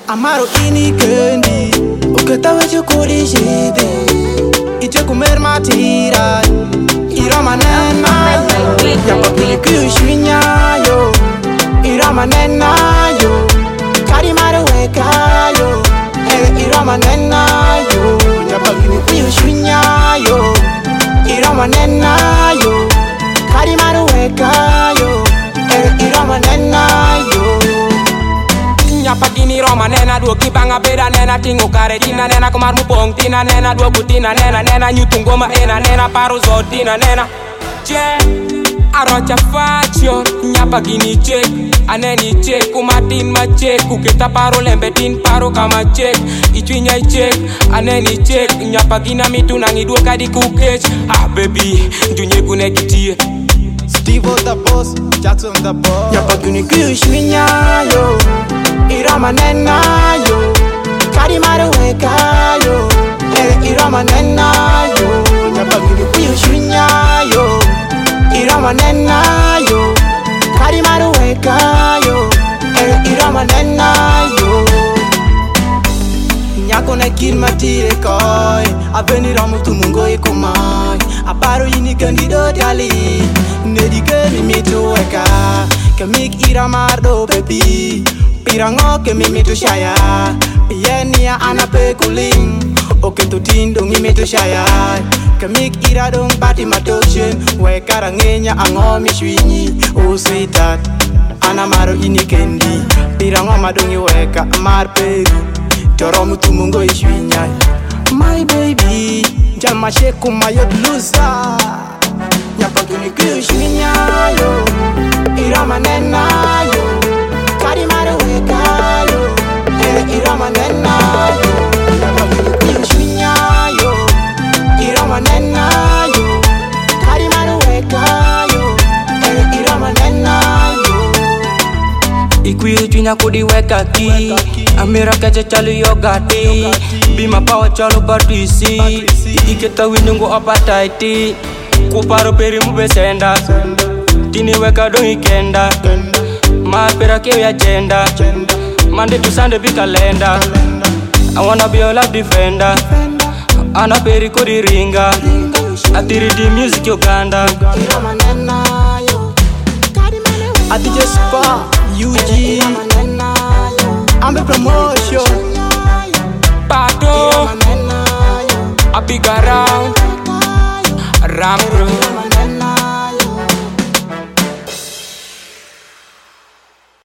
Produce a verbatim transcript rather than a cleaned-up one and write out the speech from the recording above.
Amaro ini kendi uketa wecho kodi shede iche kumer matira ira manena yapa kili shwinya yo ira manena yo kari mare weka yo eh ira manena yo yapa kili shwinya yo ira manena yo kari mare weka yo eh ira manena yo nyapa gini roma nena duo kibanga beda nena tingo kare tina nena kumar mupong tina nena duo butina nena nena nyutungoma ena nena paro zotina nena che arocha facho nyapa gini check aneni check kumatin ma check kuketa paro lembe tin paro kama check ichwinya check aneni check nyapa gina mitu nangi duo kadi kukech ah baby junye kunekitie Steve the boss, Jackson the boss. Nyapa gini kushwinya yo ira manena yo kari mare weka yo eh ira manena yo nyapa gini kushwinya yo ira manena yo kari mare weka yo eh ira manena yo nyako na kin matire koi abeni ramu tumungo ikomai aparo yini kandido dali nedige mi mitu weka kemik ira mardo baby pirango ke mi mitu shaya yenia anape kuling oke to tindo mi mitu shaya kemik ira dong bati matoshen weka rangenya ango mi shwinyi oh sweetheart ana maro ini kendi pirango madongi weka amar peru toro mutumungo ishwinya my baby jama sheku mayot lusa nyapa gini kushwinya yo ira manena yo kari mare weka yo eh ira manena yo nyapa gini kushwinya yo ira manena yo kari mare weka yo eh ira manena yo Ikwi junya kudi weka ki Amira kacha chalu yogati Bima pawa chalo batisi Iketa winungo apataiti Kuparo peri mube senda Tini weka don ikenda Ma pera keo ya jenda Monday to Sunday be calendar I wanna be your love defender Ana peri kodi ringa Atiri di music Uganda ira manena yo Ati just spa U G I'm a promotion Pato I big around Ram bro